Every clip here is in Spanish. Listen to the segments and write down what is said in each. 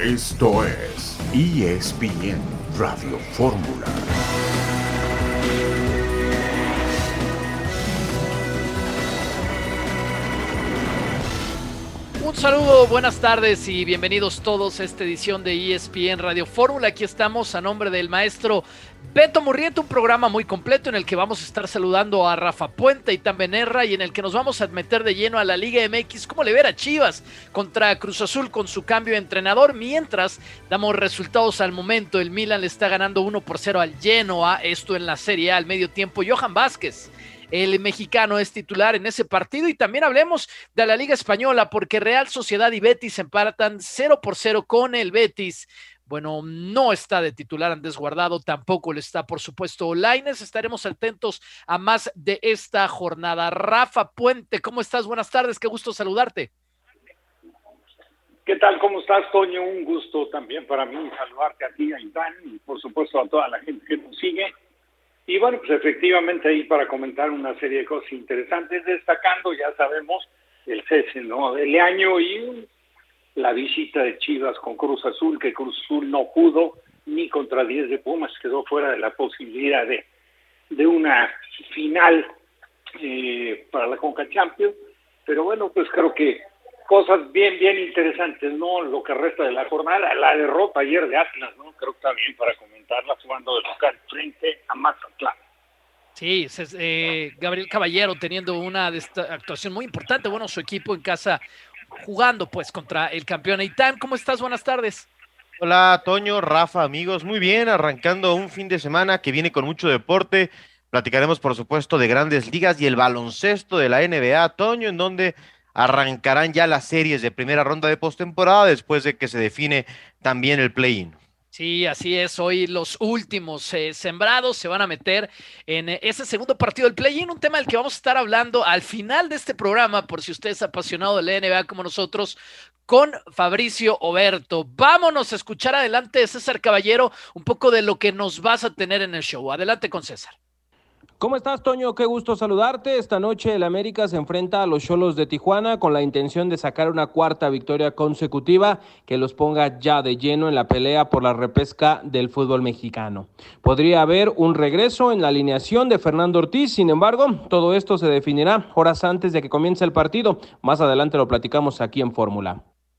Esto es ESPN Radio Fórmula. Un saludo, buenas tardes y bienvenidos todos a esta edición de ESPN Radio Fórmula. Aquí estamos a nombre del maestro Beto Murrieta, un programa muy completo en el que vamos a estar saludando a Rafa Puente y Itán Benerra y en el que nos vamos a meter de lleno a la Liga MX. ¿Cómo le ver a Chivas contra Cruz Azul con su cambio de entrenador? Mientras damos resultados al momento, el Milan le está ganando 1-0 al Genoa, esto en la Serie A al medio tiempo. Johan Vázquez, el mexicano, es titular en ese partido. Y también hablemos de la Liga Española, porque Real Sociedad y Betis empatan 0-0 con el Betis. Bueno, no está de titular Andrés Guardado, tampoco lo está, por supuesto, Lainez. Estaremos atentos a más de esta jornada. Rafa Puente, ¿cómo estás? Buenas tardes, qué gusto saludarte. ¿Qué tal? ¿Cómo estás, Toño? Un gusto también para mí saludarte a ti, a Iván, y por supuesto a toda la gente que nos sigue. Y bueno, pues efectivamente ahí para comentar una serie de cosas interesantes, destacando, ya sabemos, el cese, ¿no?, del año y la visita de Chivas con Cruz Azul, que Cruz Azul no pudo ni contra 10 de Pumas, quedó fuera de la posibilidad de una final para la Conca Champions. Pero bueno, pues creo que cosas bien interesantes, ¿no? Lo que resta de la jornada, la derrota ayer de Atlas, ¿no? Creo que está bien para comentarla, jugando de local frente a Mazatlán. Sí, Gabriel Caballero teniendo una actuación muy importante, bueno, su equipo en casa jugando pues contra el campeón. Itán, ¿cómo estás? Buenas tardes. Hola, Toño, Rafa, amigos, muy bien, arrancando un fin de semana que viene con mucho deporte. Platicaremos, por supuesto, de grandes ligas y el baloncesto de la NBA, Toño, en donde arrancarán ya las series de primera ronda de postemporada después de que se define también el play-in. Sí, así es. Hoy los últimos sembrados se van a meter en ese segundo partido del play-in, un tema del que vamos a estar hablando al final de este programa, por si usted es apasionado de la NBA como nosotros, con Fabricio Oberto. Vámonos a escuchar adelante, César Caballero, un poco de lo que nos vas a tener en el show. Adelante con César. ¿Cómo estás, Toño? Qué gusto saludarte. Esta noche el América se enfrenta a los Xolos de Tijuana con la intención de sacar una cuarta victoria consecutiva que los ponga ya de lleno en la pelea por la repesca del fútbol mexicano. Podría haber un regreso en la alineación de Fernando Ortiz, sin embargo, todo esto se definirá horas antes de que comience el partido. Más adelante lo platicamos aquí en Fórmula.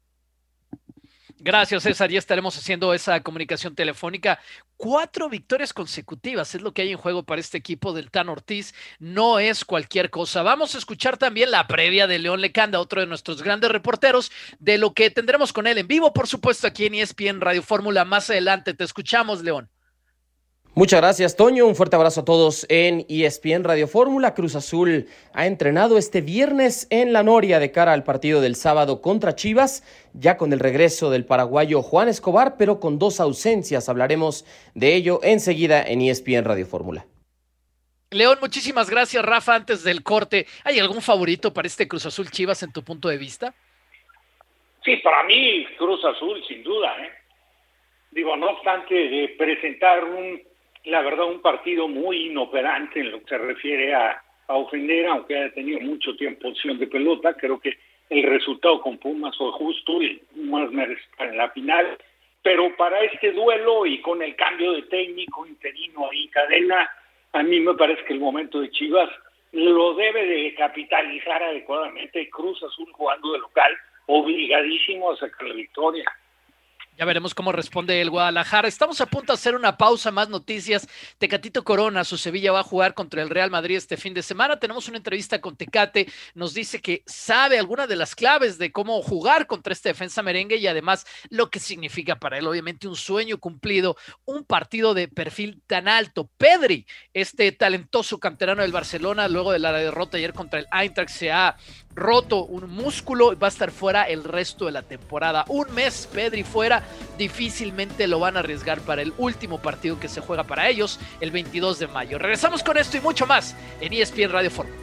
Gracias, César. Ya estaremos haciendo esa comunicación telefónica. 4 victorias consecutivas es lo que hay en juego para este equipo del Tan Ortiz. No es cualquier cosa. Vamos a escuchar también la previa de León Lecanda, otro de nuestros grandes reporteros, de lo que tendremos con él en vivo, por supuesto, aquí en ESPN Radio Fórmula. Más adelante te escuchamos, León. Muchas gracias, Toño. Un fuerte abrazo a todos en ESPN Radio Fórmula. Cruz Azul ha entrenado este viernes en La Noria de cara al partido del sábado contra Chivas, ya con el regreso del paraguayo Juan Escobar, pero con 2 ausencias. Hablaremos de ello enseguida en ESPN Radio Fórmula. León, muchísimas gracias, Rafa. Antes del corte, ¿hay algún favorito para este Cruz Azul Chivas en tu punto de vista? Sí, para mí Cruz Azul, sin duda, Digo, no obstante de presentar la verdad, un partido muy inoperante en lo que se refiere a ofender, aunque haya tenido mucho tiempo opción de pelota. Creo que el resultado con Pumas fue justo y Pumas merece estar en la final. Pero para este duelo y con el cambio de técnico interino y Cadena, a mí me parece que el momento de Chivas lo debe de capitalizar adecuadamente. Cruz Azul jugando de local, obligadísimo a sacar la victoria. Ya veremos cómo responde el Guadalajara. Estamos a punto de hacer una pausa, más noticias. Tecatito Corona, su Sevilla va a jugar contra el Real Madrid este fin de semana. Tenemos una entrevista con Tecate. Nos dice que sabe algunas de las claves de cómo jugar contra esta defensa merengue y además lo que significa para él. Obviamente un sueño cumplido, un partido de perfil tan alto. Pedri, este talentoso canterano del Barcelona, luego de la derrota ayer contra el Eintracht, se ha roto un músculo y va a estar fuera el resto de la temporada. Un mes Pedri fuera, difícilmente lo van a arriesgar para el último partido que se juega para ellos el 22 de mayo. Regresamos con esto y mucho más en ESPN Radio Fórmula.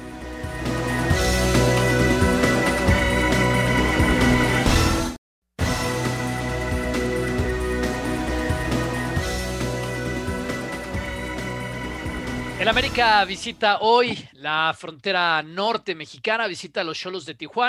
El América visita hoy la frontera norte mexicana, visita a los Xolos de Tijuana,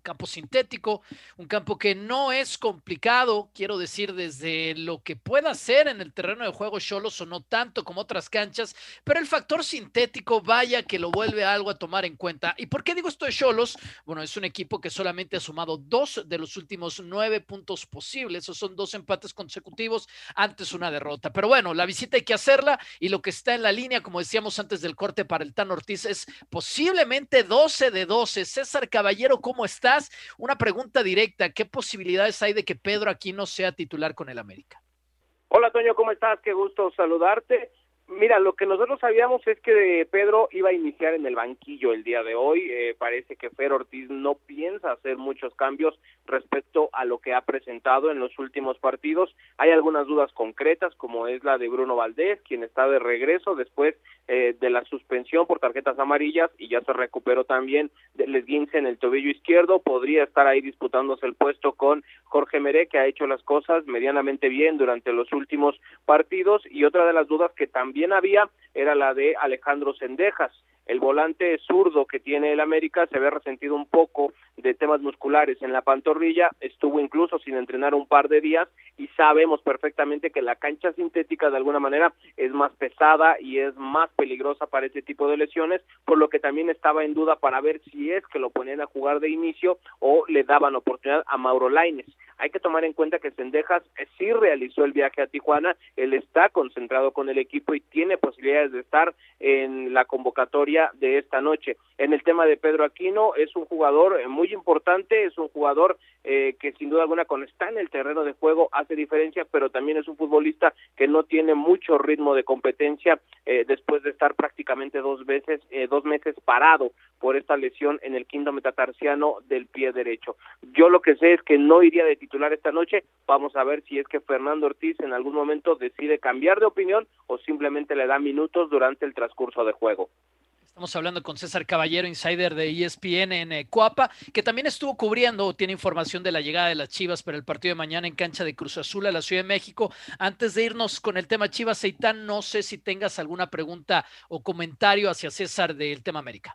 campo sintético, un campo que no es complicado, quiero decir, desde lo que pueda hacer en el terreno de juego Xolos o no tanto como otras canchas, pero el factor sintético, vaya que lo vuelve algo a tomar en cuenta. ¿Y por qué digo esto de Xolos? Bueno, es un equipo que solamente ha sumado 2 de los últimos 9 puntos posibles, esos son 2 empates consecutivos, antes una derrota. Pero bueno, la visita hay que hacerla y lo que está en la línea, como decíamos antes del corte para el Tan Ortiz, es posiblemente 12 de 12. César Caballero, ¿cómo está? Una pregunta directa, ¿qué posibilidades hay de que Pedro Aquino sea titular con el América? Hola Toño, ¿cómo estás? Qué gusto saludarte. Mira, lo que nosotros sabíamos es que Pedro iba a iniciar en el banquillo el día de hoy. Parece que Fer Ortiz no piensa hacer muchos cambios respecto a lo que ha presentado en los últimos partidos. Hay algunas dudas concretas, como es la de Bruno Valdés, quien está de regreso después de la suspensión por tarjetas amarillas y ya se recuperó también del esguince en el tobillo izquierdo. Podría estar ahí disputándose el puesto con Jorge Meré, que ha hecho las cosas medianamente bien durante los últimos partidos. Y otra de las dudas que también había era la de Alejandro Zendejas. El volante zurdo que tiene el América se había resentido un poco de temas musculares en la pantorrilla, estuvo incluso sin entrenar un par de días y sabemos perfectamente que la cancha sintética de alguna manera es más pesada y es más peligrosa para este tipo de lesiones, por lo que también estaba en duda para ver si es que lo ponían a jugar de inicio o le daban oportunidad a Mauro Lainez. Hay que tomar en cuenta que Zendejas sí realizó el viaje a Tijuana, él está concentrado con el equipo y tiene posibilidades de estar en la convocatoria de esta noche. En el tema de Pedro Aquino, es un jugador muy importante, es un jugador que sin duda alguna cuando está en el terreno de juego hace diferencia, pero también es un futbolista que no tiene mucho ritmo de competencia después de estar prácticamente 2 meses parado por esta lesión en el quinto metatarsiano del pie derecho. Yo lo que sé es que no iría de titular esta noche, vamos a ver si es que Fernando Ortiz en algún momento decide cambiar de opinión o simplemente le da minutos durante el transcurso de juego. Estamos hablando con César Caballero, insider de ESPN en Coapa, que también estuvo cubriendo, tiene información de la llegada de las Chivas para el partido de mañana en cancha de Cruz Azul a la Ciudad de México. Antes de irnos con el tema Chivas, Seitán, no sé si tengas alguna pregunta o comentario hacia César del tema América.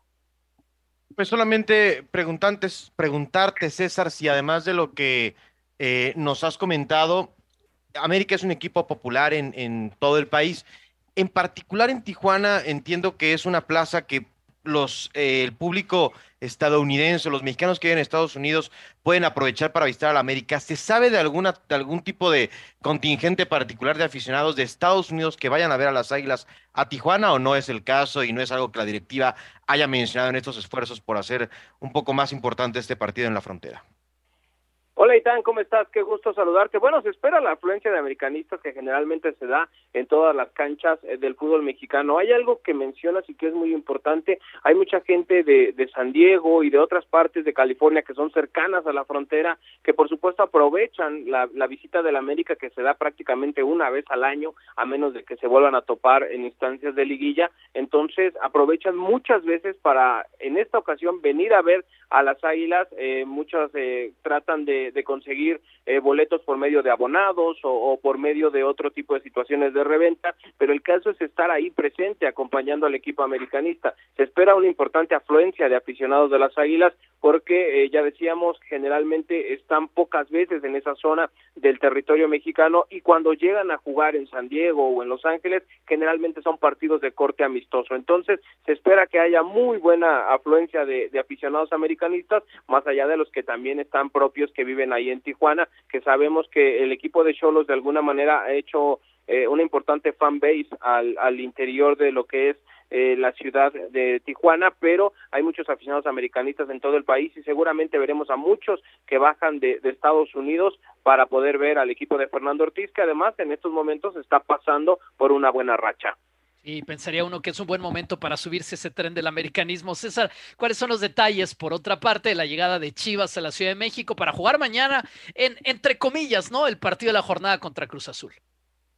Pues solamente preguntarte, César, si además de lo que nos has comentado, América es un equipo popular en todo el país. En particular en Tijuana, entiendo que es una plaza que el público estadounidense, los mexicanos que viven en Estados Unidos, pueden aprovechar para visitar a la América. ¿Se sabe de algún tipo de contingente particular de aficionados de Estados Unidos que vayan a ver a las Águilas a Tijuana o no es el caso y no es algo que la directiva haya mencionado en estos esfuerzos por hacer un poco más importante este partido en la frontera? Hola Itán, ¿cómo estás? Qué gusto saludarte. Bueno, se espera la afluencia de americanistas que generalmente se da en todas las canchas del fútbol mexicano. Hay algo que mencionas y que es muy importante. Hay mucha gente de San Diego y de otras partes de California que son cercanas a la frontera, que por supuesto aprovechan la visita de la América, que se da prácticamente una vez al año, a menos de que se vuelvan a topar en instancias de liguilla. Entonces aprovechan muchas veces para, en esta ocasión, venir a ver a las Águilas. Muchos tratan de conseguir boletos por medio de abonados o por medio de otro tipo de situaciones de reventa, pero el caso es estar ahí presente acompañando al equipo americanista. Se espera una importante afluencia de aficionados de las Águilas porque ya decíamos, generalmente están pocas veces en esa zona del territorio mexicano y cuando llegan a jugar en San Diego o en Los Ángeles, generalmente son partidos de corte amistoso. Entonces, se espera que haya muy buena afluencia de aficionados americanistas, más allá de los que también están propios que viven ahí en Tijuana, que sabemos que el equipo de Xolos de alguna manera ha hecho una importante fan base al interior de lo que es la ciudad de Tijuana, pero hay muchos aficionados americanistas en todo el país y seguramente veremos a muchos que bajan de Estados Unidos para poder ver al equipo de Fernando Ortiz, que además en estos momentos está pasando por una buena racha. Y pensaría uno que es un buen momento para subirse ese tren del americanismo. César, ¿cuáles son los detalles, por otra parte, de la llegada de Chivas a la Ciudad de México para jugar mañana entre comillas, ¿no? El partido de la jornada contra Cruz Azul.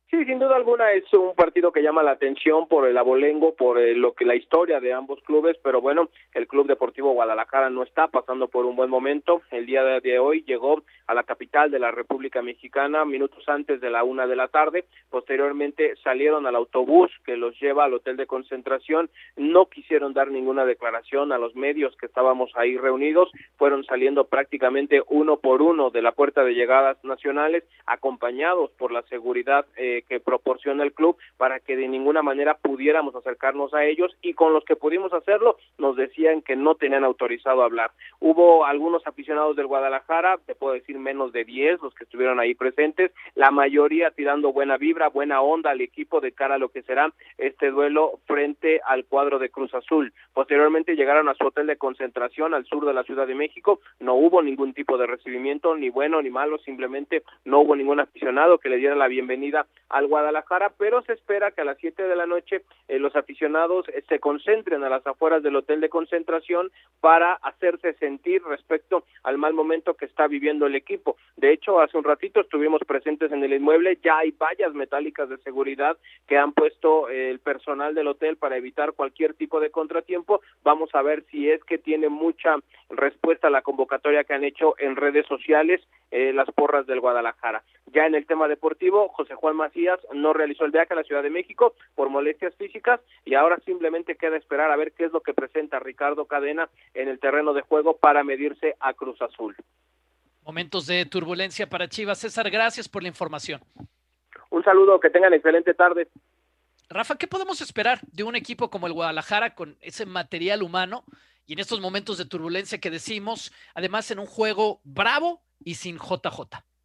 Sí, sin duda alguna es un partido que llama la atención por el abolengo, por la historia de ambos clubes, pero bueno, el Club Deportivo Guadalajara no está pasando por un buen momento. El día de hoy llegó a la capital de la República Mexicana minutos antes de la 1 de la tarde, posteriormente salieron al autobús que los lleva al hotel de concentración, no quisieron dar ninguna declaración a los medios que estábamos ahí reunidos, fueron saliendo prácticamente uno por uno de la puerta de llegadas nacionales, acompañados por la seguridad que proporciona el club para que de ninguna manera pudiéramos acercarnos a ellos, y con los que pudimos hacerlo nos decían que no tenían autorizado hablar. Hubo algunos aficionados del Guadalajara, te puedo decir menos de 10 los que estuvieron ahí presentes, la mayoría tirando buena vibra, buena onda al equipo de cara a lo que será este duelo frente al cuadro de Cruz Azul. Posteriormente llegaron a su hotel de concentración al sur de la Ciudad de México, no hubo ningún tipo de recibimiento, ni bueno ni malo, simplemente no hubo ningún aficionado que le diera la bienvenida al Guadalajara, pero se espera que a las 7 de la noche los aficionados se concentren a las afueras del hotel de concentración para hacerse sentir respecto al mal momento que está viviendo el equipo. De hecho, hace un ratito estuvimos presentes en el inmueble, ya hay vallas metálicas de seguridad que han puesto el personal del hotel para evitar cualquier tipo de contratiempo. Vamos a ver si es que tiene mucha respuesta a la convocatoria que han hecho en redes sociales las porras del Guadalajara. Ya en el tema deportivo, José Juan Macías no realizó el viaje a la Ciudad de México por molestias físicas y ahora simplemente queda esperar a ver qué es lo que presenta Ricardo Cadena en el terreno de juego para medirse a Cruz Azul. Momentos de turbulencia para Chivas. César, gracias por la información. Un saludo, que tengan excelente tarde. Rafa, ¿qué podemos esperar de un equipo como el Guadalajara con ese material humano y en estos momentos de turbulencia que decimos, además en un juego bravo y sin JJ?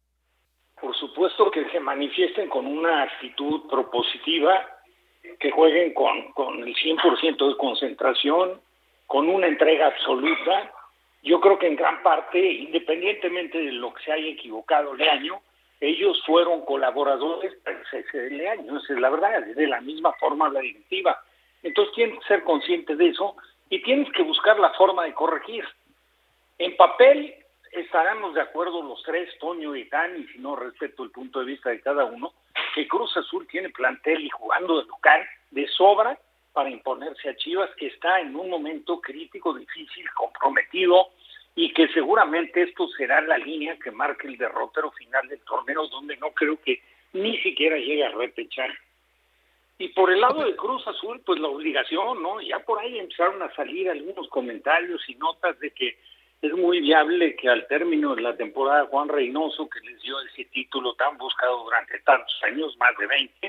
Por supuesto que se manifiesten con una actitud propositiva, que jueguen con el 100% de concentración, con una entrega absoluta. Yo creo que en gran parte, independientemente de lo que se haya equivocado Leaño, ellos fueron colaboradores de Leaño, esa es la verdad, de la misma forma la directiva. Entonces tienes que ser consciente de eso y tienes que buscar la forma de corregir. En papel estaremos de acuerdo los tres, Toño y Dan, y si no respeto el punto de vista de cada uno, que Cruz Azul tiene plantel y jugando de local de sobra para imponerse a Chivas, que está en un momento crítico, difícil, comprometido, y que seguramente esto será la línea que marque el derrotero final del torneo, donde no creo que ni siquiera llegue a repechar. Y por el lado de Cruz Azul, pues la obligación, ¿no? Ya por ahí empezaron a salir algunos comentarios y notas de que es muy viable que al término de la temporada Juan Reynoso, que les dio ese título tan buscado durante tantos años, más de 20,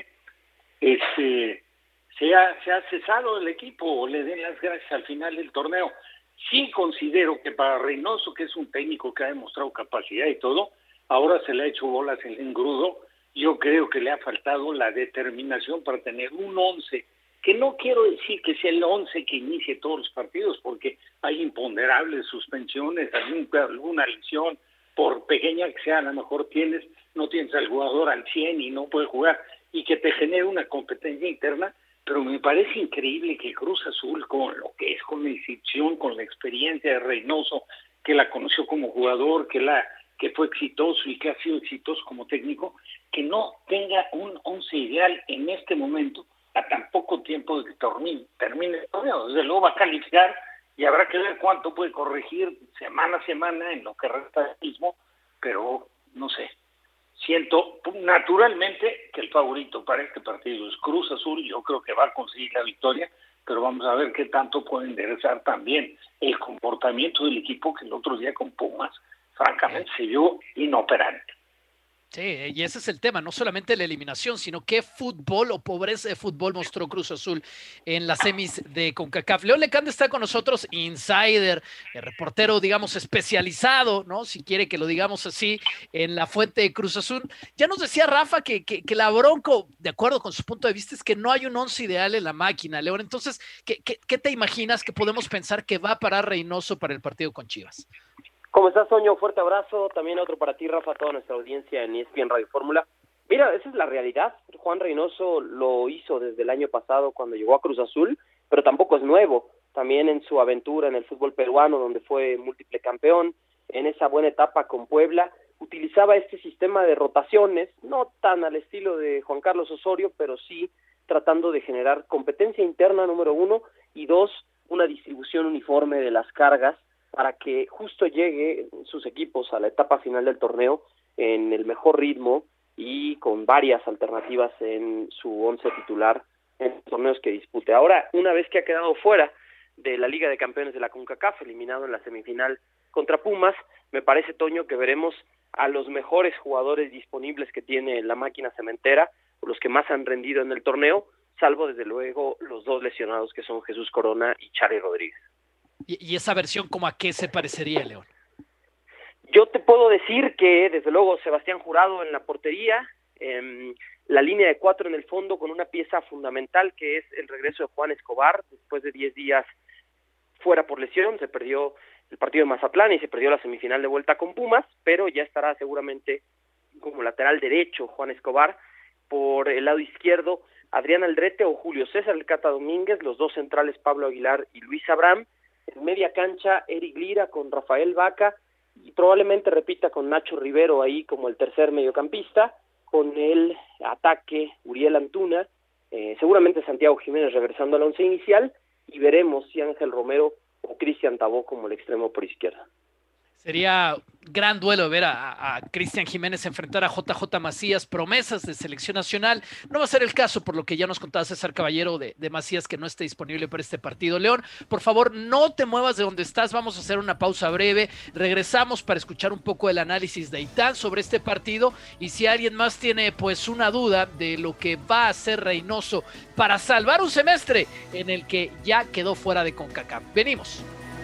se ha cesado el equipo o le den las gracias al final del torneo. Sí considero que para Reynoso, que es un técnico que ha demostrado capacidad y todo, ahora se le ha hecho bolas el engrudo. Yo creo que le ha faltado la determinación para tener un 11, que no quiero decir que sea el 11 que inicie todos los partidos, porque hay imponderables, suspensiones, alguna lesión, por pequeña que sea, a lo mejor no tienes al jugador al 100 y no puede jugar, y que te genere una competencia interna, pero me parece increíble que Cruz Azul, con lo que es, con la institución, con la experiencia de Reynoso, que la conoció como jugador, que fue exitoso y que ha sido exitoso como técnico, que no tenga un 11 ideal en este momento, a tan poco tiempo de que termine el torneo. Desde luego va a calificar y habrá que ver cuánto puede corregir semana a semana en lo que resta del mismo, pero no sé. Siento naturalmente que el favorito para este partido es Cruz Azul. Yo creo que va a conseguir la victoria, pero vamos a ver qué tanto puede enderezar también el comportamiento del equipo, que el otro día con Pumas francamente se vio inoperante. Sí, y ese es el tema, no solamente la eliminación, sino qué fútbol o pobreza de fútbol mostró Cruz Azul en las semis de CONCACAF. León Lecanda está con nosotros, insider, reportero, digamos, especializado, ¿no? Si quiere que lo digamos así, en la fuente de Cruz Azul. Ya nos decía Rafa que la Bronco, de acuerdo con su punto de vista, es que no hay un 11 ideal en la máquina, León. Entonces, ¿qué te imaginas que podemos pensar que va a parar Reynoso para el partido con Chivas? ¿Cómo estás, Toño? Fuerte abrazo, también otro para ti, Rafa, toda nuestra audiencia en ESPN Radio Fórmula. Mira, esa es la realidad. Juan Reynoso lo hizo desde el año pasado cuando llegó a Cruz Azul, pero tampoco es nuevo. También en su aventura en el fútbol peruano, donde fue múltiple campeón, en esa buena etapa con Puebla, utilizaba este sistema de rotaciones, no tan al estilo de Juan Carlos Osorio, pero sí tratando de generar competencia interna, número uno, y dos, una distribución uniforme de las cargas para que justo llegue sus equipos a la etapa final del torneo en el mejor ritmo y con varias alternativas en su once titular en los torneos que dispute. Ahora, una vez que ha quedado fuera de la Liga de Campeones de la CONCACAF, eliminado en la semifinal contra Pumas, me parece, Toño, que veremos a los mejores jugadores disponibles que tiene la máquina cementera, los que más han rendido en el torneo, salvo desde luego los dos lesionados que son Jesús Corona y Charly Rodríguez. ¿Y esa versión cómo a qué se parecería, León? Yo te puedo decir que desde luego Sebastián Jurado en la portería, la línea de 4 en el fondo con una pieza fundamental que es el regreso de Juan Escobar después de 10 días fuera por lesión. Se perdió el partido de Mazatlán y se perdió la semifinal de vuelta con Pumas, pero ya estará seguramente como lateral derecho Juan Escobar. Por el lado izquierdo Adrián Aldrete o Julio César El Cata Domínguez, los dos centrales Pablo Aguilar y Luis Abraham. En media cancha Eric Lira con Rafael Vaca y probablemente repita con Nacho Rivero ahí como el tercer mediocampista. Con el ataque Uriel Antuna, seguramente Santiago Jiménez regresando al once inicial, y veremos si Ángel Romero o Cristian Tabó como el extremo por izquierda. Sería gran duelo ver a Cristian Jiménez enfrentar a JJ Macías, promesas de selección nacional. No va a ser el caso, por lo que ya nos contaba César Caballero de Macías, que no esté disponible para este partido. León, por favor, no te muevas de donde estás. Vamos a hacer una pausa breve. Regresamos para escuchar un poco el análisis de Itán sobre este partido. Y si alguien más tiene pues una duda de lo que va a hacer Reynoso para salvar un semestre en el que ya quedó fuera de CONCACAF. Venimos.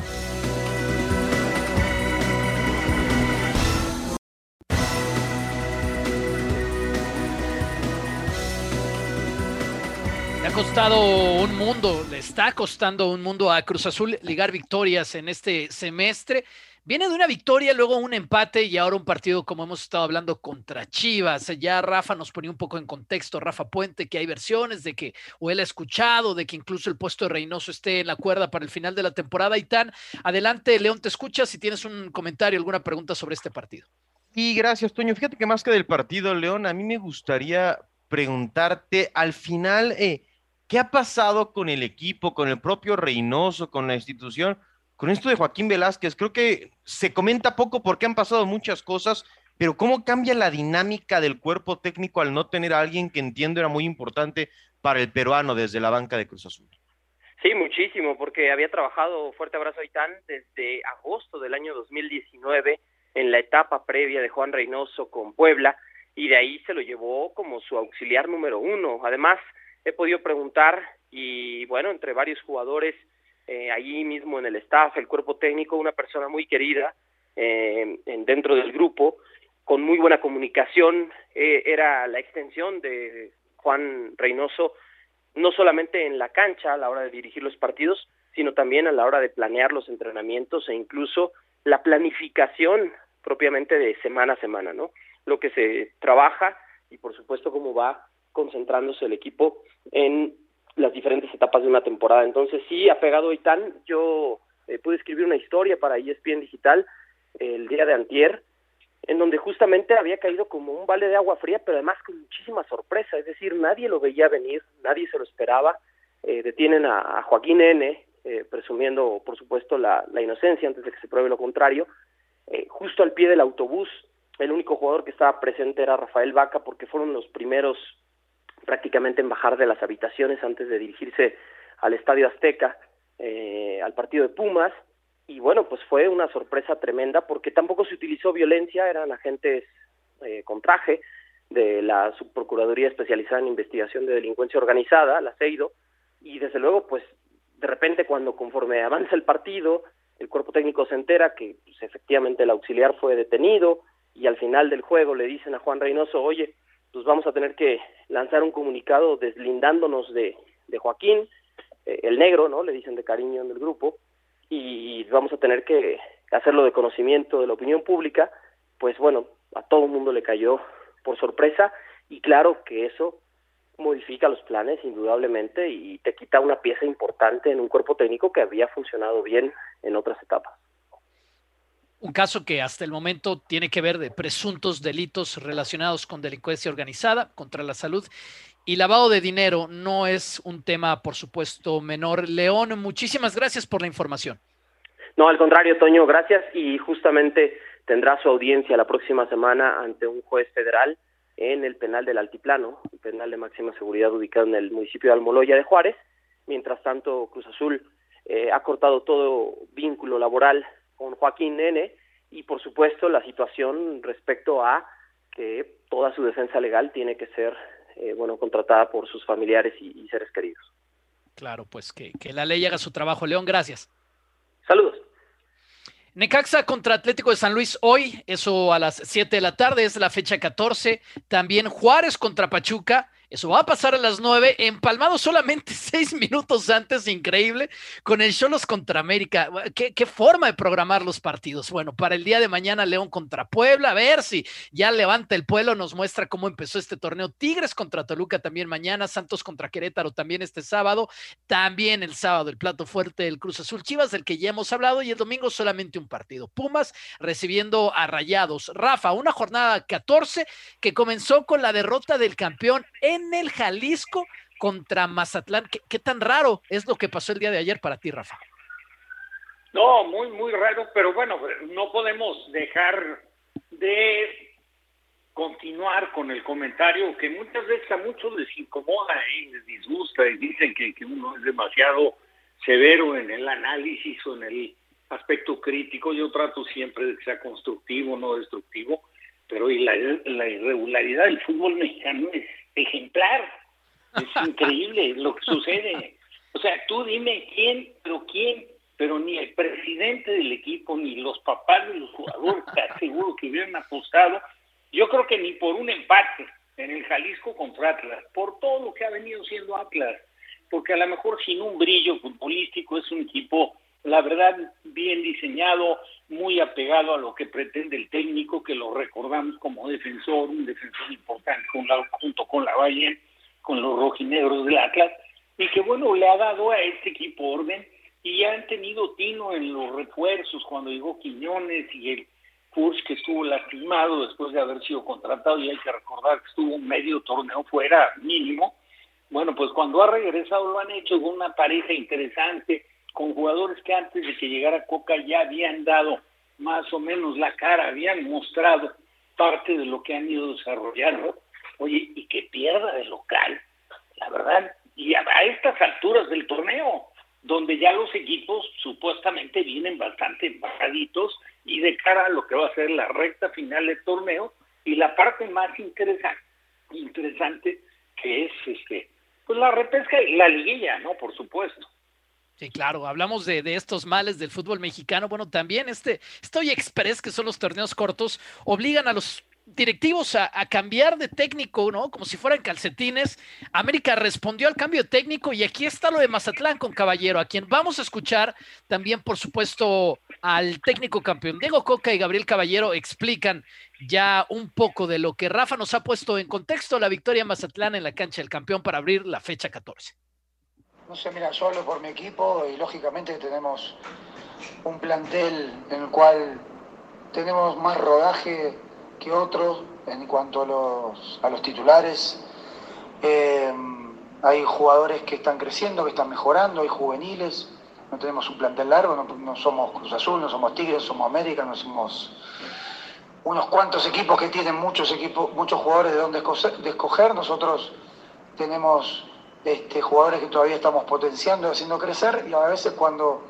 Le está costando un mundo a Cruz Azul ligar victorias en este semestre. Viene de una victoria, luego un empate y ahora un partido, como hemos estado hablando, contra Chivas. Ya Rafa nos ponía un poco en contexto, Rafa Puente, que hay versiones de que, o él ha escuchado, de que incluso el puesto de Reynoso esté en la cuerda para el final de la temporada. Itán, adelante, León, te escuchas si tienes un comentario, alguna pregunta sobre este partido. Y gracias, Toño. Fíjate que más que del partido, León, a mí me gustaría preguntarte al final, ¿qué ha pasado con el equipo, con el propio Reynoso, con la institución, con esto de Joaquín Velázquez? Creo que se comenta poco porque han pasado muchas cosas, pero ¿cómo cambia la dinámica del cuerpo técnico al no tener a alguien que entiendo era muy importante para el peruano desde la banca de Cruz Azul? Sí, muchísimo, porque había trabajado, fuerte abrazo a Itán, desde agosto del año 2019 en la etapa previa de Juan Reynoso con Puebla, y de ahí se lo llevó como su auxiliar número uno. Además, he podido preguntar y bueno, entre varios jugadores allí mismo en el staff, el cuerpo técnico, una persona muy querida dentro del grupo, con muy buena comunicación, era la extensión de Juan Reynoso, no solamente en la cancha a la hora de dirigir los partidos, sino también a la hora de planear los entrenamientos e incluso la planificación propiamente de semana a semana, ¿no? Lo que se trabaja y por supuesto cómo va concentrándose el equipo en las diferentes etapas de una temporada. Entonces sí, apegado a Itán, yo pude escribir una historia para ESPN Digital el día de antier, en donde justamente había caído como un balde de agua fría, pero además con muchísima sorpresa, es decir, nadie lo veía venir, nadie se lo esperaba. Detienen a Joaquín N., presumiendo por supuesto la inocencia antes de que se pruebe lo contrario. Justo al pie del autobús, el único jugador que estaba presente era Rafael Vaca, porque fueron los primeros prácticamente en bajar de las habitaciones antes de dirigirse al Estadio Azteca, al partido de Pumas, y bueno, pues fue una sorpresa tremenda porque tampoco se utilizó violencia, eran agentes con traje de la Subprocuraduría Especializada en Investigación de Delincuencia Organizada, la CEIDO, y desde luego pues de repente cuando conforme avanza el partido, el cuerpo técnico se entera que pues, efectivamente el auxiliar fue detenido, y al final del juego le dicen a Juan Reynoso, oye, pues vamos a tener que lanzar un comunicado deslindándonos de Joaquín, el negro, ¿no? Le dicen de cariño en el grupo, y vamos a tener que hacerlo de conocimiento de la opinión pública. Pues bueno, a todo el mundo le cayó por sorpresa, y claro que eso modifica los planes indudablemente y te quita una pieza importante en un cuerpo técnico que había funcionado bien en otras etapas. Un caso que hasta el momento tiene que ver de presuntos delitos relacionados con delincuencia organizada contra la salud y lavado de dinero. No es un tema, por supuesto, menor. León, muchísimas gracias por la información. No, al contrario, Toño, gracias, y justamente tendrá su audiencia la próxima semana ante un juez federal en el penal del Altiplano, un penal de máxima seguridad ubicado en el municipio de Almoloya de Juárez. Mientras tanto, Cruz Azul ha cortado todo vínculo laboral con Joaquín Nene, y por supuesto la situación respecto a que toda su defensa legal tiene que ser contratada por sus familiares y seres queridos. Claro, pues que la ley haga su trabajo. León, gracias. Saludos. Necaxa contra Atlético de San Luis hoy, eso a las 7 de la tarde, es la fecha 14. También Juárez contra Pachuca, eso va a pasar a las 9, empalmado solamente 6 minutos antes, increíble, con el Xolos contra América. ¿Qué forma de programar los partidos? Bueno, para el día de mañana León contra Puebla, a ver si ya levanta el pueblo, nos muestra cómo empezó este torneo. Tigres contra Toluca también mañana, Santos contra Querétaro también este sábado, también el sábado el plato fuerte del Cruz Azul Chivas, del que ya hemos hablado, y el domingo solamente un partido. Pumas recibiendo a Rayados. Rafa, una jornada 14 que comenzó con la derrota del campeón en el Jalisco contra Mazatlán. ¿Qué tan raro es lo que pasó el día de ayer para ti, Rafa? No, muy, muy raro, pero bueno, no podemos dejar de continuar con el comentario que muchas veces a muchos les incomoda, les disgusta y dicen que uno es demasiado severo en el análisis o en el aspecto crítico. Yo trato siempre de que sea constructivo, no destructivo, pero la irregularidad del fútbol mexicano es ejemplar. Es increíble lo que sucede. O sea, tú dime quién, pero ni el presidente del equipo, ni los papás de los jugadores, te aseguro que hubieran apostado, yo creo que ni por un empate en el Jalisco contra Atlas, por todo lo que ha venido siendo Atlas, porque a lo mejor sin un brillo futbolístico es un equipo, la verdad, bien diseñado, muy apegado a lo que pretende el técnico, que lo recordamos como defensor, un defensor importante junto con la Valle, con los rojinegros del Atlas, y que bueno, le ha dado a este equipo orden, y ya han tenido tino en los refuerzos cuando llegó Quiñones y el Furch, que estuvo lastimado después de haber sido contratado, y hay que recordar que estuvo medio torneo fuera mínimo. Bueno, pues cuando ha regresado lo han hecho con una pareja interesante, con jugadores que antes de que llegara Coca ya habían dado más o menos la cara, habían mostrado parte de lo que han ido desarrollando. Oye, y que pierda de local, la verdad, y a estas alturas del torneo, donde ya los equipos supuestamente vienen bastante bajaditos, y de cara a lo que va a ser la recta final del torneo, y la parte más interesante que es pues la repesca y la liguilla, ¿no? Por supuesto. Sí, claro, hablamos de estos males del fútbol mexicano. Bueno, también Hoy Express, que son los torneos cortos, obligan a los directivos a cambiar de técnico, ¿no? Como si fueran calcetines. América respondió al cambio de técnico, y aquí está lo de Mazatlán con Caballero, a quien vamos a escuchar también, por supuesto, al técnico campeón. Diego Coca y Gabriel Caballero explican ya un poco de lo que Rafa nos ha puesto en contexto, la victoria de Mazatlán en la cancha del campeón para abrir la fecha 14. No sé, mira, yo hablo por mi equipo y lógicamente tenemos un plantel en el cual tenemos más rodaje que otros en cuanto a los titulares. Hay jugadores que están creciendo, que están mejorando, hay juveniles. No tenemos un plantel largo, no somos Cruz Azul, no somos Tigres, somos América, no somos unos cuantos equipos que tienen muchos jugadores de donde escoger. Nosotros tenemos jugadores que todavía estamos potenciando, haciendo crecer, y a veces cuando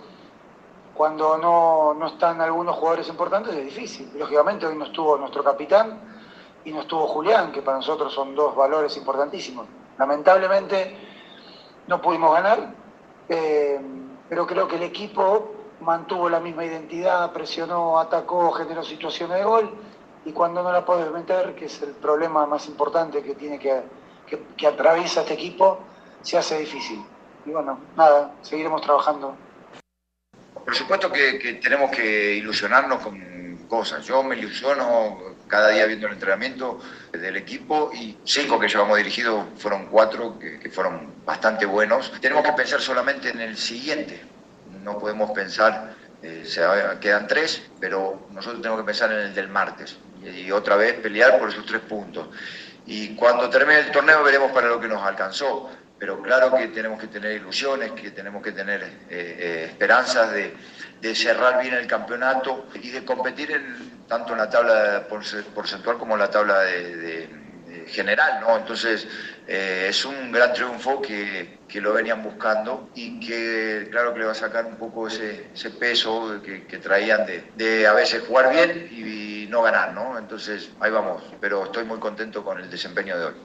no están algunos jugadores importantes es difícil. Lógicamente hoy no estuvo nuestro capitán y no estuvo Julián, que para nosotros son dos valores importantísimos. Lamentablemente no pudimos ganar, pero creo que el equipo mantuvo la misma identidad, presionó, atacó, generó situaciones de gol, y cuando no la podés meter, que es el problema más importante que tiene que atraviesa este equipo, se hace difícil. Y bueno, nada, seguiremos trabajando. Por supuesto que tenemos que ilusionarnos con cosas. Yo me ilusiono cada día viendo el entrenamiento del equipo, y 5 que llevamos dirigidos fueron 4 que fueron bastante buenos. Tenemos que pensar solamente en el siguiente. No podemos pensar Quedan 3, pero nosotros tenemos que pensar en el del martes y otra vez pelear por esos 3 puntos. Y cuando termine el torneo veremos para lo que nos alcanzó, pero claro que tenemos que tener ilusiones, que tenemos que tener esperanzas de cerrar bien el campeonato y de competir tanto en la tabla porcentual como en la tabla de general, ¿no? Entonces es un gran triunfo que lo venían buscando y que claro que le va a sacar un poco ese peso que traían de a veces jugar bien y no ganar, ¿no? Entonces ahí vamos, pero estoy muy contento con el desempeño de hoy.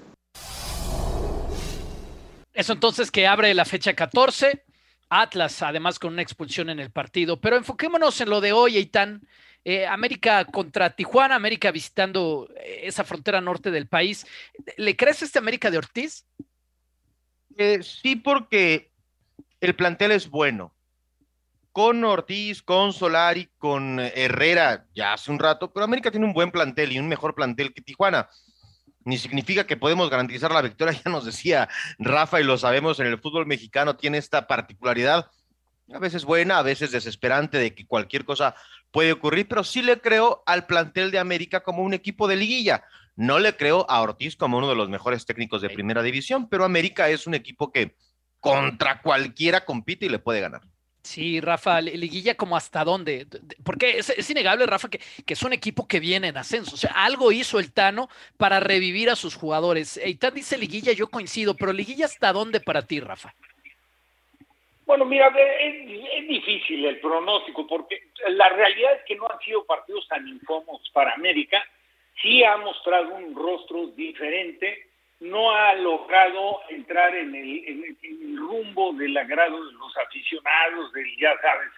Eso entonces que abre la fecha 14, Atlas además con una expulsión en el partido, pero enfoquémonos en lo de hoy, Eitan. América contra Tijuana, América visitando esa frontera norte del país. ¿Le crees a este América de Ortiz? Sí, porque el plantel es bueno. Con Ortiz, con Solari, con Herrera ya hace un rato, pero América tiene un buen plantel y un mejor plantel que Tijuana. Ni significa que podemos garantizar la victoria, ya nos decía Rafa y lo sabemos, en el fútbol mexicano tiene esta particularidad, a veces buena, a veces desesperante de que cualquier cosa puede ocurrir, pero sí le creo al plantel de América como un equipo de liguilla. No le creo a Ortiz como uno de los mejores técnicos de primera división, pero América es un equipo que contra cualquiera compite y le puede ganar. Sí, Rafa, liguilla como hasta dónde, porque es innegable, Rafa, que es un equipo que viene en ascenso, o sea, algo hizo el Tano para revivir a sus jugadores. Eitan dice liguilla, yo coincido, pero liguilla hasta dónde para ti, Rafa. Bueno, mira, es difícil el pronóstico porque la realidad es que no han sido partidos tan incómodos para América. Sí ha mostrado un rostro diferente, no ha logrado entrar en el rumbo del agrado de los aficionados, ya sabes,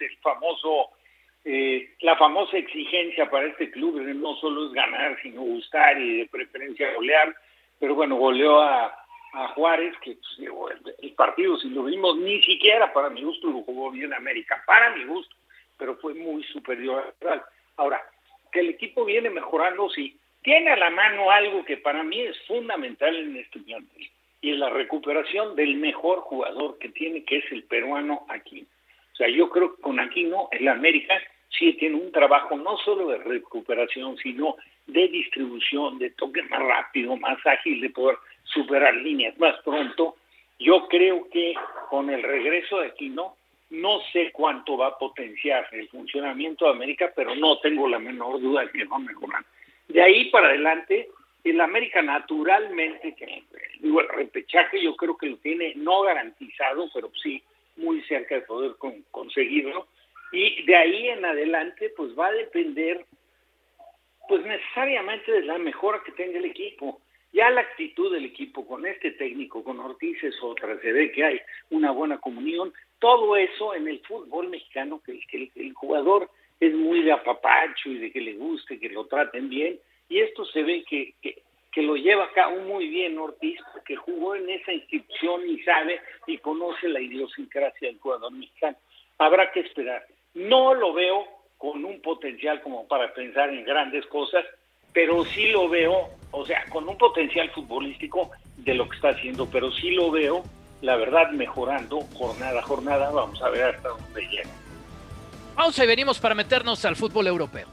la famosa exigencia para este club no solo es ganar, sino gustar y de preferencia golear. Pero bueno, goleó a Juárez, que pues, el partido, si lo vimos, ni siquiera para mi gusto lo jugó bien América, para mi gusto, pero fue muy superior. Ahora, que el equipo viene mejorando, sí, tiene a la mano algo que para mí es fundamental en este plantel, y es la recuperación del mejor jugador que tiene, que es el peruano Aquino. O sea, yo creo que con Aquino, el América sí tiene un trabajo no solo de recuperación, sino de distribución, de toque más rápido, más ágil, de poder superar líneas más pronto. Yo creo que con el regreso de Aquino, no sé cuánto va a potenciar el funcionamiento de América, pero no tengo la menor duda de que va a mejorar. De ahí para adelante, el América naturalmente, el repechaje yo creo que lo tiene no garantizado, pero sí muy cerca de poder conseguirlo. Y de ahí en adelante, pues va a depender pues necesariamente de la mejora que tenga el equipo. Ya la actitud del equipo con este técnico, con Ortiz, es otra. Se ve que hay una buena comunión. Todo eso en el fútbol mexicano, que el jugador es muy de apapacho y de que le guste, que lo traten bien. Y esto se ve que lo lleva a cabo muy bien Ortiz, porque jugó en esa institución y sabe y conoce la idiosincrasia del jugador mexicano. Habrá que esperar. No lo veo con un potencial como para pensar en grandes cosas, pero sí lo veo, o sea, con un potencial futbolístico de lo que está haciendo, pero sí lo veo, la verdad, mejorando jornada a jornada. Vamos a ver hasta dónde llega. Vamos y venimos para meternos al fútbol europeo.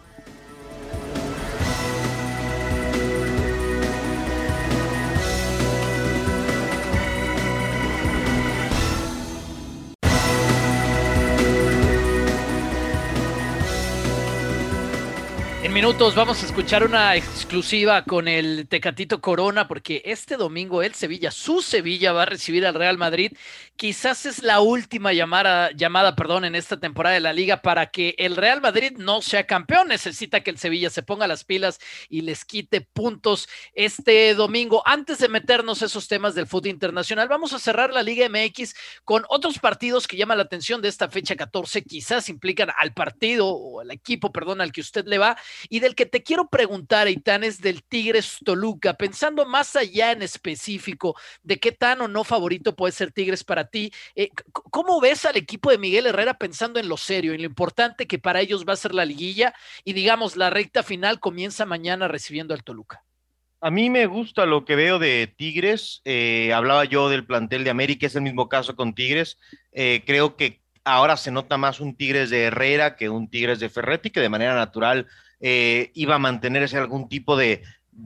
En minutos vamos a escuchar una exclusiva con el Tecatito Corona, porque este domingo su Sevilla va a recibir al Real Madrid. Quizás es la última llamada, en esta temporada de la Liga para que el Real Madrid no sea campeón. Necesita que el Sevilla se ponga las pilas y les quite puntos este domingo. Antes de meternos a esos temas del fútbol internacional, vamos a cerrar la Liga MX con otros partidos que llaman la atención de esta fecha 14. Quizás implican al partido o al equipo, al que usted le va. Y del que te quiero preguntar, Eitan, es del Tigres Toluca, pensando más allá en específico de qué tan o no favorito puede ser Tigres para ti. ¿Cómo ves al equipo de Miguel Herrera pensando en lo serio, en lo importante que para ellos va a ser la liguilla y digamos la recta final comienza mañana recibiendo al Toluca? A mí me gusta lo que veo de Tigres. Hablaba yo del plantel de América, es el mismo caso con Tigres. Creo que ahora se nota más un Tigres de Herrera que un Tigres de Ferretti, que de manera natural iba a mantenerse algún tipo de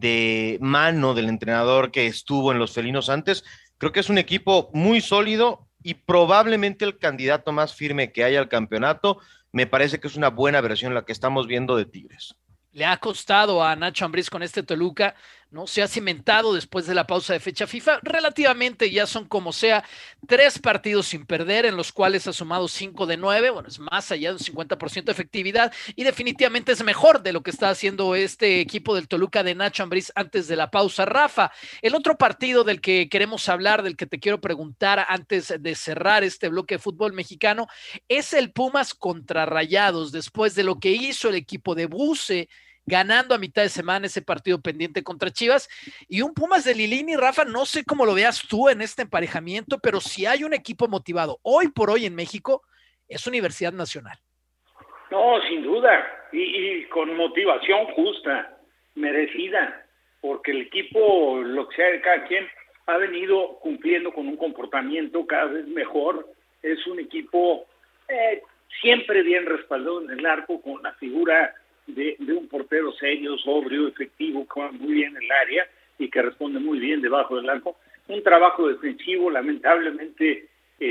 mano del entrenador que estuvo en los felinos antes. Creo que es un equipo muy sólido y probablemente el candidato más firme que haya al campeonato. Me parece que es una buena versión la que estamos viendo de Tigres. Le ha costado a Nacho Ambriz con este Toluca, ¿no? Se ha cimentado después de la pausa de fecha FIFA, relativamente ya son como sea 3 partidos sin perder, en los cuales ha sumado 5 de 9, bueno, es más allá de un 50% de efectividad, y definitivamente es mejor de lo que está haciendo este equipo del Toluca de Nacho Ambriz antes de la pausa. Rafa, el otro partido del que queremos hablar, del que te quiero preguntar antes de cerrar este bloque de fútbol mexicano, es el Pumas contra Rayados, después de lo que hizo el equipo de Buse, ganando a mitad de semana ese partido pendiente contra Chivas, y un Pumas de Lilini. Rafa, no sé cómo lo veas tú en este emparejamiento, pero si hay un equipo motivado hoy por hoy en México, es Universidad Nacional. No, sin duda, y con motivación justa, merecida, porque el equipo, lo que sea de cada quien, ha venido cumpliendo con un comportamiento cada vez mejor. Es un equipo siempre bien respaldado en el arco, con la figura de un portero serio, sobrio, efectivo, que va muy bien en el área y que responde muy bien debajo del arco. Un trabajo defensivo, lamentablemente,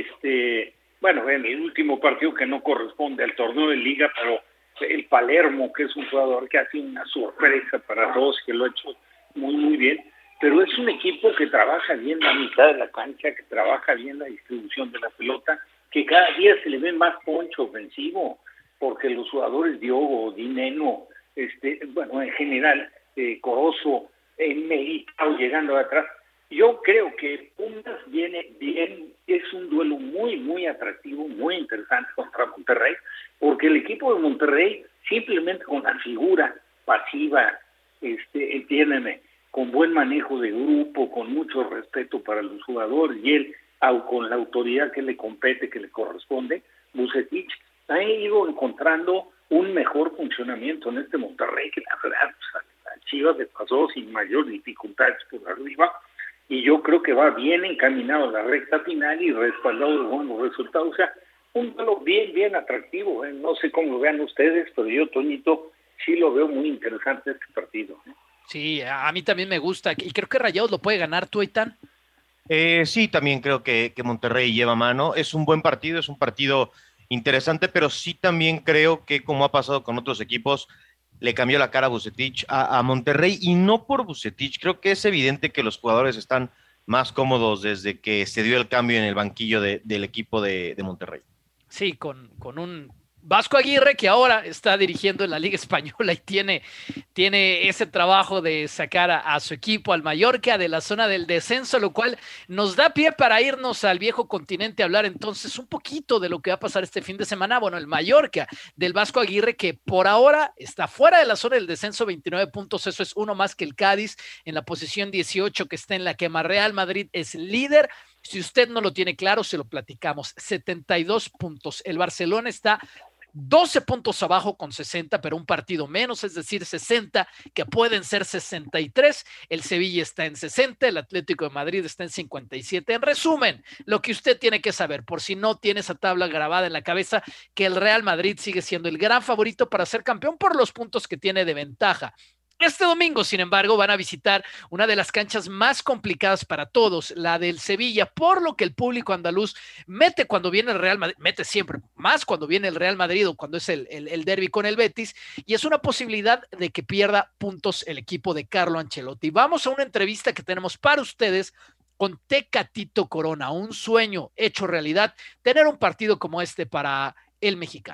bueno, en el último partido que no corresponde al torneo de liga, pero el Palermo, que es un jugador que ha sido una sorpresa para todos, que lo ha hecho muy, muy bien, pero es un equipo que trabaja bien la mitad de la cancha, que trabaja bien la distribución de la pelota, que cada día se le ve más poncho ofensivo, porque los jugadores Diogo, Dineno, bueno, en general, Corozo, Militao llegando de atrás, yo creo que Pumas viene bien, es un duelo muy, muy atractivo, muy interesante contra Monterrey, porque el equipo de Monterrey, simplemente con la figura pasiva, entiéndeme, con buen manejo de grupo, con mucho respeto para los jugadores, y él, con la autoridad que le compete, que le corresponde, Vucetich, ha ido encontrando un mejor funcionamiento en este Monterrey, que la verdad, pues, a Chivas le pasó sin mayor dificultades por arriba, y yo creo que va bien encaminado a la recta final y respaldado de buenos resultados. O sea, un duelo bien, bien atractivo. No sé cómo lo vean ustedes, pero yo, Toñito, sí lo veo muy interesante este partido. Sí, a mí también me gusta, y creo que Rayados lo puede ganar. ¿Tú, Aitán? Sí, también creo que Monterrey lleva mano. Es un buen partido, es un partido interesante, pero sí también creo que, como ha pasado con otros equipos, le cambió la cara a Vucetich a Monterrey, y no por Vucetich. Creo que es evidente que los jugadores están más cómodos desde que se dio el cambio en el banquillo del equipo de Monterrey. Sí, con un Vasco Aguirre, que ahora está dirigiendo en la Liga Española y tiene ese trabajo de sacar a su equipo, al Mallorca, de la zona del descenso, lo cual nos da pie para irnos al viejo continente a hablar entonces un poquito de lo que va a pasar este fin de semana. Bueno, el Mallorca del Vasco Aguirre, que por ahora está fuera de la zona del descenso, 29 puntos, eso es uno más que el Cádiz, en la posición 18, que está en la quema. Real Madrid es líder. Si usted no lo tiene claro, se lo platicamos. 72 puntos. El Barcelona está 12 puntos abajo con 60, pero un partido menos, es decir, 60, que pueden ser 63. El Sevilla está en 60, el Atlético de Madrid está en 57. En resumen, lo que usted tiene que saber, por si no tiene esa tabla grabada en la cabeza, que el Real Madrid sigue siendo el gran favorito para ser campeón por los puntos que tiene de ventaja. Este domingo, sin embargo, van a visitar una de las canchas más complicadas para todos, la del Sevilla, por lo que el público andaluz mete cuando viene el Real Madrid, mete siempre, más cuando viene el Real Madrid o cuando es el derbi con el Betis, y es una posibilidad de que pierda puntos el equipo de Carlo Ancelotti. Vamos a una entrevista que tenemos para ustedes con Tecatito Corona, un sueño hecho realidad, tener un partido como este para el mexicano.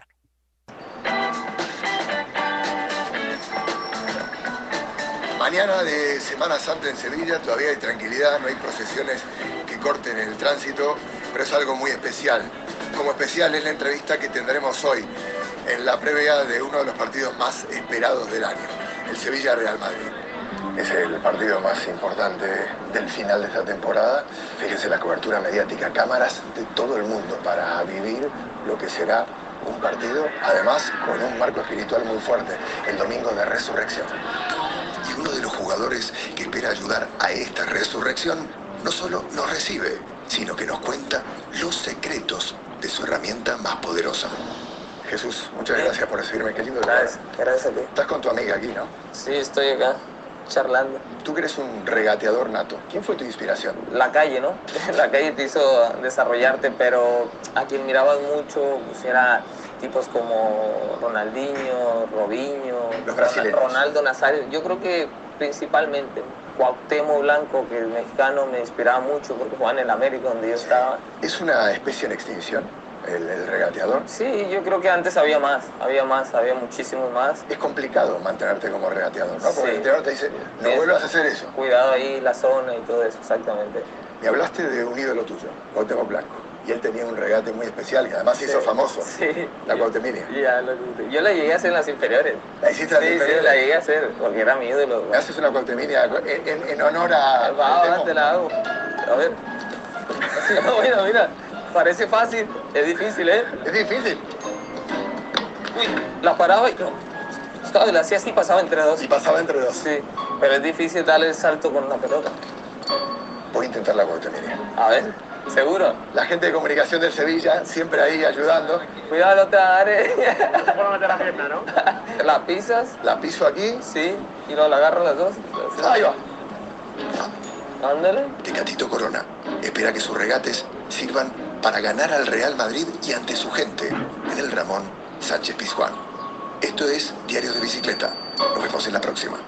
Mañana de Semana Santa en Sevilla, todavía hay tranquilidad, no hay procesiones que corten el tránsito, pero es algo muy especial. Como especial es la entrevista que tendremos hoy, en la previa de uno de los partidos más esperados del año, el Sevilla-Real Madrid. Es el partido más importante del final de esta temporada. Fíjense la cobertura mediática, cámaras de todo el mundo para vivir lo que será un partido, además con un marco espiritual muy fuerte, el domingo de resurrección. Y uno de los jugadores que espera ayudar a esta resurrección no solo nos recibe, sino que nos cuenta los secretos de su herramienta más poderosa. Jesús, muchas gracias por recibirme, qué lindo. Gracias a ti. Estás con tu amiga aquí, ¿no? Sí, estoy acá, charlando. Tú que eres un regateador nato. ¿Quién fue tu inspiración? La calle, ¿no? La calle te hizo desarrollarte, pero a quien mirabas mucho pues era tipos como Ronaldinho, Robinho, los brasileños, Ronaldo Nazario. Yo creo que principalmente Cuauhtémoc Blanco, que el mexicano me inspiraba mucho porque jugaba en el América donde yo estaba. ¿Es una especie en extinción, el regateador? Sí, yo creo que antes había muchísimos más. Es complicado mantenerte como regateador, ¿no? Porque Sí. el entrenador te dice, no vuelvas a hacer eso. Cuidado ahí, la zona y todo eso, exactamente. Me hablaste de un ídolo tuyo, Cuauhtémoc Blanco. Y él tenía un regate muy especial que además se hizo famoso. Sí. La Cuauhteminia. Yo la llegué a hacer en las inferiores. ¿La hiciste en las inferiores? Sí, la llegué a hacer, porque era mi ídolo. ¿Me haces una Cuauhteminia en honor a... Va, te la hago. A ver. No, mira. Parece fácil, es difícil, ¿eh? Es difícil. Uy, la paraba y no. Claro, la hacía así, pasaba entre dos. Y pasaba entre dos. Sí, pero es difícil darle el salto con una pelota. Voy a intentar la Cuauhteminia. A ver, ¿seguro? La gente de comunicación del Sevilla, siempre ahí ayudando. Cuidado, no te agarres. Por meter la pierna, ¿no? La pisas. La piso aquí. Sí, y luego la agarro las dos. Ahí va. Ándale. Tecatito Corona espera que sus regates sirvan para ganar al Real Madrid y ante su gente en el Ramón Sánchez Pizjuán. Esto es Diarios de Bicicleta. Nos vemos en la próxima.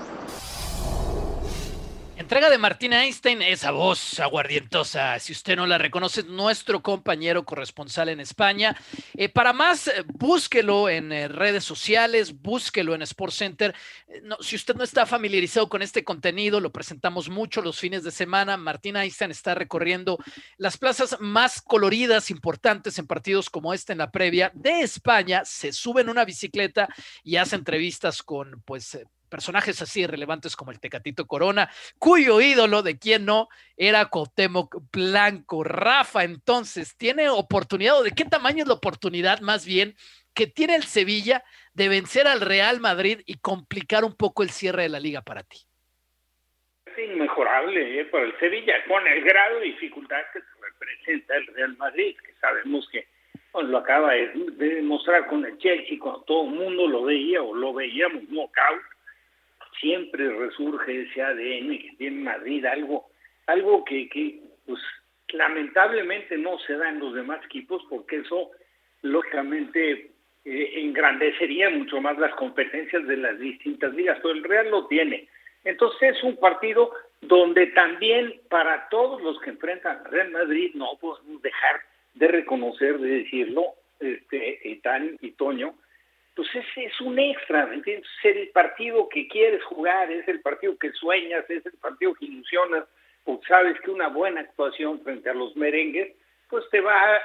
Entrega de Martín Einstein, esa voz aguardientosa, si usted no la reconoce, es nuestro compañero corresponsal en España. Para más, búsquelo en redes sociales, búsquelo en SportsCenter. No, si usted no está familiarizado con este contenido, lo presentamos mucho los fines de semana. Martín Einstein está recorriendo las plazas más coloridas, importantes en partidos como este en la previa de España. Se sube en una bicicleta y hace entrevistas con, pues, personajes así relevantes como el Tecatito Corona, cuyo ídolo, de quién no, era Cuauhtémoc Blanco. Rafa, entonces, ¿tiene oportunidad, o de qué tamaño es la oportunidad más bien que tiene el Sevilla de vencer al Real Madrid y complicar un poco el cierre de la liga para ti? Es inmejorable para el Sevilla, con el grado de dificultad que representa el Real Madrid, que sabemos que lo acaba de demostrar con el Chelsea, cuando todo el mundo lo veía o lo veíamos knockout. Siempre resurge ese ADN que tiene Madrid, algo que pues lamentablemente no se da en los demás equipos, porque eso lógicamente engrandecería mucho más las competencias de las distintas ligas, pero el Real lo tiene. Entonces es un partido donde también para todos los que enfrentan al Real Madrid no podemos dejar de reconocer, de decirlo, Ethan y Toño, pues ese es un extra, ¿me entiendes? Es el partido que quieres jugar, es el partido que sueñas, es el partido que ilusionas, porque sabes que una buena actuación frente a los merengues, pues te va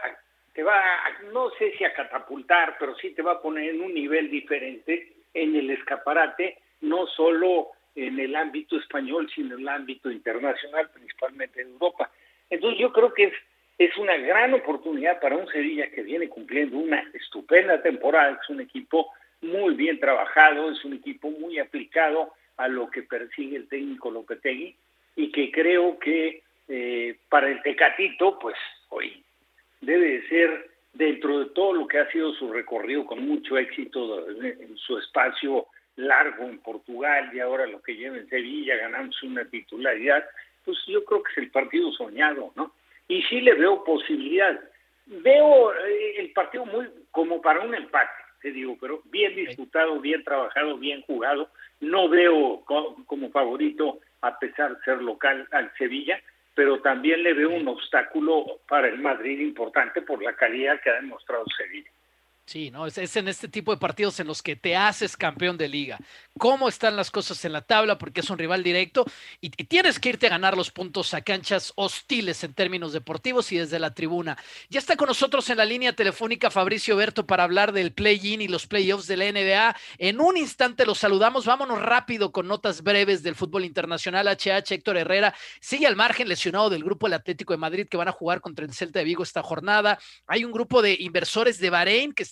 no sé si a catapultar, pero sí te va a poner en un nivel diferente en el escaparate, no solo en el ámbito español, sino en el ámbito internacional, principalmente en Europa. Entonces yo creo que es una gran oportunidad para un Sevilla que viene cumpliendo una estupenda temporada, es un equipo muy bien trabajado, es un equipo muy aplicado a lo que persigue el técnico Lopetegui, y que creo que para el Tecatito, pues hoy debe de ser, dentro de todo lo que ha sido su recorrido con mucho éxito en su espacio largo en Portugal y ahora lo que lleva en Sevilla, ganándose una titularidad, pues yo creo que es el partido soñado, ¿no? Y sí le veo posibilidad. Veo el partido muy como para un empate, te digo, pero bien disputado, bien trabajado, bien jugado. No veo como favorito, a pesar de ser local, al Sevilla, pero también le veo un obstáculo para el Madrid importante por la calidad que ha demostrado Sevilla. Sí, ¿no? Es en este tipo de partidos en los que te haces campeón de liga. ¿Cómo están las cosas en la tabla? Porque es un rival directo y tienes que irte a ganar los puntos a canchas hostiles en términos deportivos y desde la tribuna. Ya está con nosotros en la línea telefónica Fabricio Berto para hablar del play-in y los playoffs de la NBA. En un instante los saludamos. Vámonos rápido con notas breves del fútbol internacional. Héctor Herrera sigue al margen lesionado del grupo del Atlético de Madrid, que van a jugar contra el Celta de Vigo esta jornada. Hay un grupo de inversores de Bahrein que está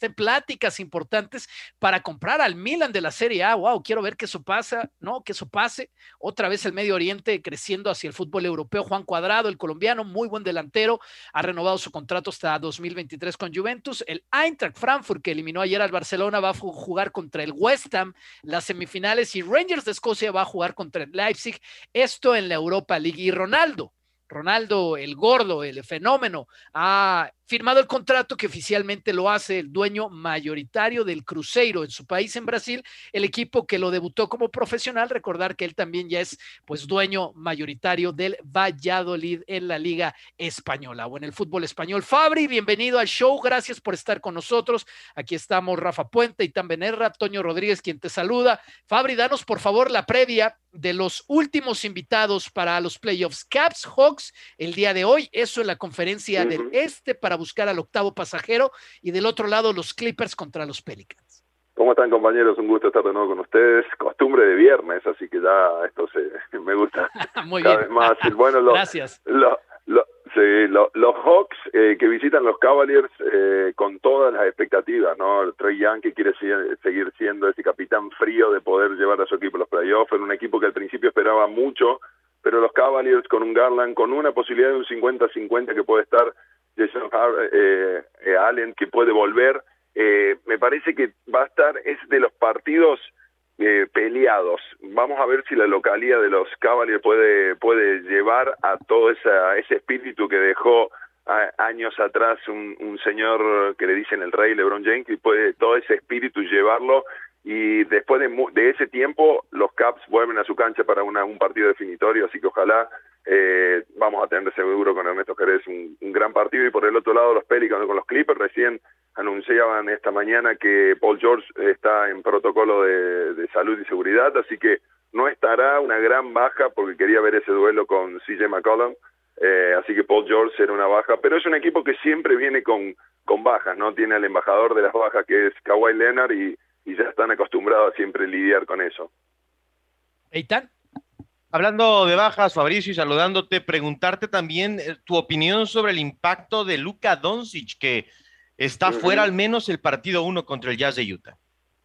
está en pláticas importantes para comprar al Milan de la Serie A. Wow, quiero ver que eso pasa, ¿no? Que eso pase. Otra vez el Medio Oriente creciendo hacia el fútbol europeo. Juan Cuadrado, el colombiano, muy buen delantero, ha renovado su contrato hasta 2023 con Juventus. El Eintracht Frankfurt, que eliminó ayer al Barcelona, va a jugar contra el West Ham las semifinales, y Rangers de Escocia va a jugar contra el Leipzig, esto en la Europa League. Y Ronaldo, el gordo, el fenómeno, ha firmado el contrato que oficialmente lo hace el dueño mayoritario del Cruzeiro en su país, en Brasil, el equipo que lo debutó como profesional. Recordar que él también ya es pues dueño mayoritario del Valladolid en la Liga Española o en el fútbol español. Fabri, bienvenido al show, gracias por estar con nosotros. Aquí estamos Rafa Puente, Itán Benerra, Toño Rodríguez, quien te saluda. Fabri, danos por favor la previa de los últimos invitados para los playoffs. Caps, Hawks, el día de hoy, eso en la conferencia del Este para buscar al octavo pasajero, y del otro lado los Clippers contra los Pelicans. ¿Cómo están, compañeros? Un gusto estar de nuevo con ustedes. Costumbre de viernes, así que ya esto me gusta muy cada bien. vez más. Bueno, gracias. Los Hawks que visitan los Cavaliers con todas las expectativas, ¿no? Trae Young, que quiere seguir siendo ese capitán frío de poder llevar a su equipo a los playoffs. Era un equipo que al principio esperaba mucho, pero los Cavaliers con un Garland, con una posibilidad de un 50-50 que puede estar Jason Allen, que puede volver, me parece que va a estar, es de los partidos peleados. Vamos a ver si la localía de los Cavaliers puede llevar a todo ese espíritu que dejó años atrás un señor que le dicen el rey, LeBron James, y puede todo ese espíritu llevarlo, y después de ese tiempo los Caps vuelven a su cancha para un partido definitorio, así que ojalá vamos a tener seguro con Ernesto Jerez un gran partido. Y por el otro lado los Pelicans con los Clippers, recién anunciaban esta mañana que Paul George está en protocolo de salud y seguridad, así que no estará, una gran baja, porque quería ver ese duelo con CJ McCollum, así que Paul George será una baja, pero es un equipo que siempre viene con bajas, ¿no? Tiene al embajador de las bajas, que es Kawhi Leonard, y ya están acostumbrados a siempre lidiar con eso. ¿Eitan? Hablando de bajas, Fabricio, y saludándote, preguntarte también tu opinión sobre el impacto de Luka Doncic, que está fuera al menos el partido 1 contra el Jazz de Utah.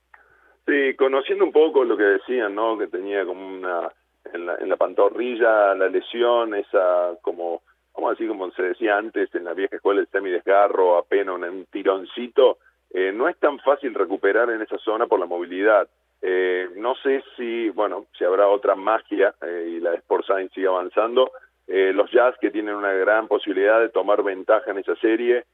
Sí, conociendo un poco lo que decían, ¿no? Que tenía como en la pantorrilla la lesión, esa como, vamos a decir, como se decía antes en la vieja escuela, el semidesgarro, apenas un tironcito. No es tan fácil recuperar en esa zona por la movilidad. No sé si habrá otra magia y la Sports Science sigue avanzando. Los Jazz, que tienen una gran posibilidad de tomar ventaja en esa serie,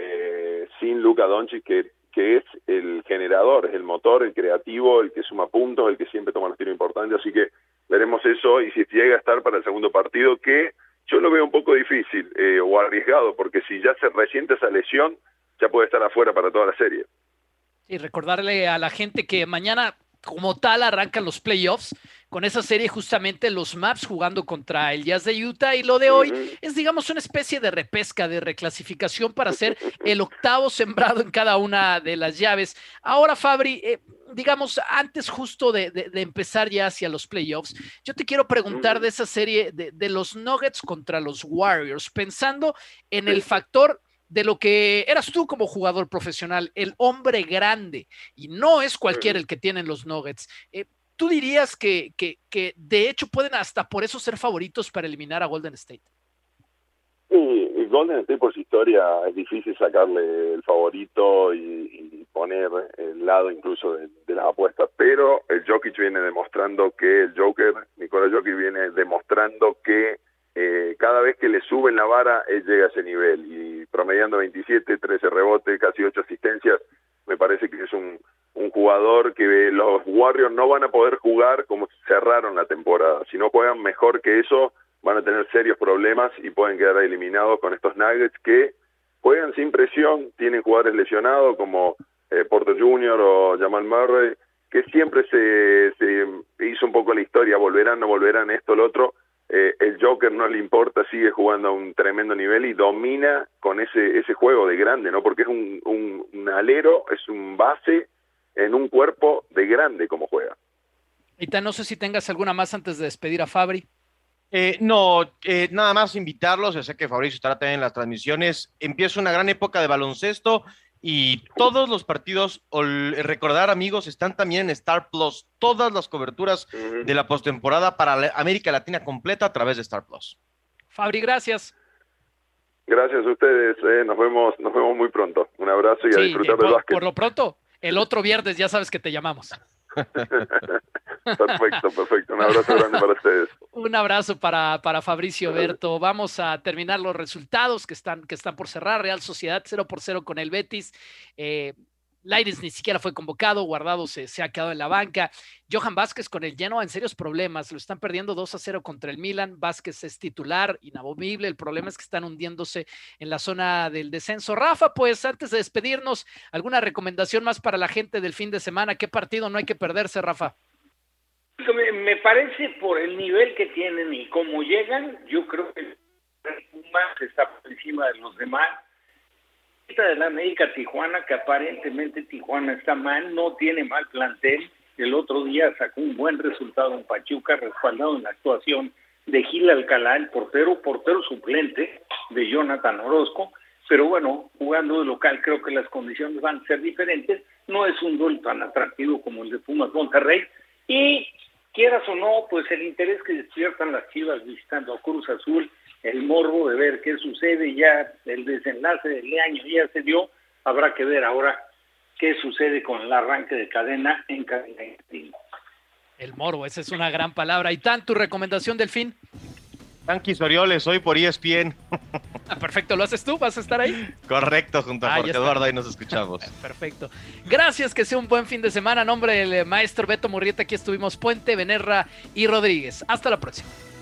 sin Luka Doncic, que es el generador, es el motor, el creativo, el que suma puntos, el que siempre toma los tiros importantes, así que veremos eso, y si llega a estar para el segundo partido, que yo lo veo un poco difícil o arriesgado, porque si ya se resiente esa lesión, ya puede estar afuera para toda la serie. Y recordarle a la gente que mañana, como tal, arrancan los playoffs con esa serie, justamente los Mavs jugando contra el Jazz de Utah, y lo de hoy es, digamos, una especie de repesca, de reclasificación para ser el octavo sembrado en cada una de las llaves. Ahora, Fabri, digamos, antes justo de empezar ya hacia los playoffs, yo te quiero preguntar de esa serie de los Nuggets contra los Warriors, pensando en el factor de lo que eras tú como jugador profesional, el hombre grande, y no es cualquiera el que tienen los Nuggets. ¿Tú dirías que de hecho pueden hasta por eso ser favoritos para eliminar a Golden State? Sí, Golden State por su historia es difícil sacarle el favorito y poner el lado incluso de las apuestas, pero el Jokic viene demostrando que Nikola Jokic viene demostrando que cada vez que le suben la vara, él llega a ese nivel, y promediando 27, 13 rebotes, casi 8 asistencias, me parece que es un jugador que los Warriors no van a poder jugar como cerraron la temporada. Si no juegan mejor que eso, van a tener serios problemas y pueden quedar eliminados con estos Nuggets, que juegan sin presión, tienen jugadores lesionados como Porter Jr. o Jamal Murray, que siempre se hizo un poco la historia, volverán, no volverán, esto, lo otro. El Joker no le importa, sigue jugando a un tremendo nivel y domina con ese juego de grande, ¿no? Porque es un alero, es un base en un cuerpo de grande como juega. Ita, no sé si tengas alguna más antes de despedir a Fabri. Nada más invitarlos, yo sé que Fabricio estará también en las transmisiones. Empieza una gran época de baloncesto Y todos los partidos, recordar amigos, están también en Star Plus, todas las coberturas de la postemporada para América Latina completa a través de Star Plus. Fabri, gracias. Gracias a ustedes, nos vemos muy pronto. Un abrazo y a disfrutar del básquet. Por lo pronto, el otro viernes ya sabes que te llamamos. Perfecto. Un abrazo grande para ustedes. Un abrazo para Fabricio Berto. Vamos a terminar los resultados que están por cerrar. Real Sociedad 0-0 con el Betis. Lainez ni siquiera fue convocado, Guardado se ha quedado en la banca. Johan Vázquez con el Genoa en serios problemas, lo están perdiendo 2-0 contra el Milan. Vázquez es titular, inamovible, el problema es que están hundiéndose en la zona del descenso. Rafa, pues antes de despedirnos, ¿alguna recomendación más para la gente del fin de semana? ¿Qué partido no hay que perderse, Rafa? Me parece por el nivel que tienen y cómo llegan, yo creo que el Pumas está por encima de los demás. De la América Tijuana, que aparentemente Tijuana está mal, no tiene mal plantel. El otro día sacó un buen resultado en Pachuca, respaldado en la actuación de Gil Alcalá, el portero suplente de Jonathan Orozco, pero bueno, jugando de local creo que las condiciones van a ser diferentes. No es un duelo tan atractivo como el de Pumas Monterrey, y quieras o no, pues el interés que despiertan las Chivas visitando a Cruz Azul, el morbo de ver qué sucede, ya el desenlace del año ya se dio, habrá que ver ahora qué sucede con el arranque de cadena en cadena. El morbo, esa es una gran palabra. ¿Y Tan, tu recomendación del fin? Yankees Orioles, hoy por ESPN. Perfecto, ¿lo haces tú? ¿Vas a estar ahí? Correcto, junto a Jorge Eduardo, ahí nos escuchamos. Perfecto. Gracias, que sea un buen fin de semana. A nombre del maestro Beto Murrieta, aquí estuvimos Puente, Benerra y Rodríguez. Hasta la próxima.